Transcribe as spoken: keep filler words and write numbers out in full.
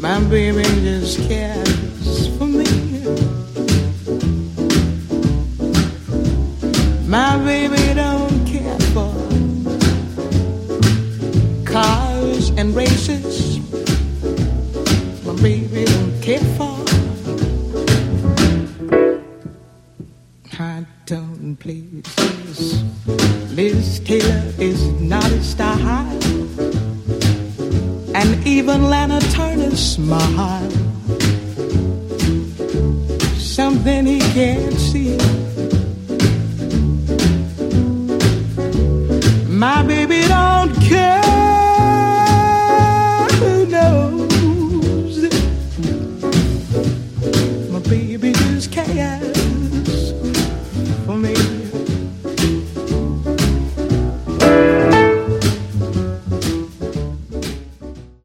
My baby just cares for me. My baby don't care for cars and races. My baby don't care for high tone places. Liz Taylor is not a star, and even Lana Turner's smile, something he can't see. My baby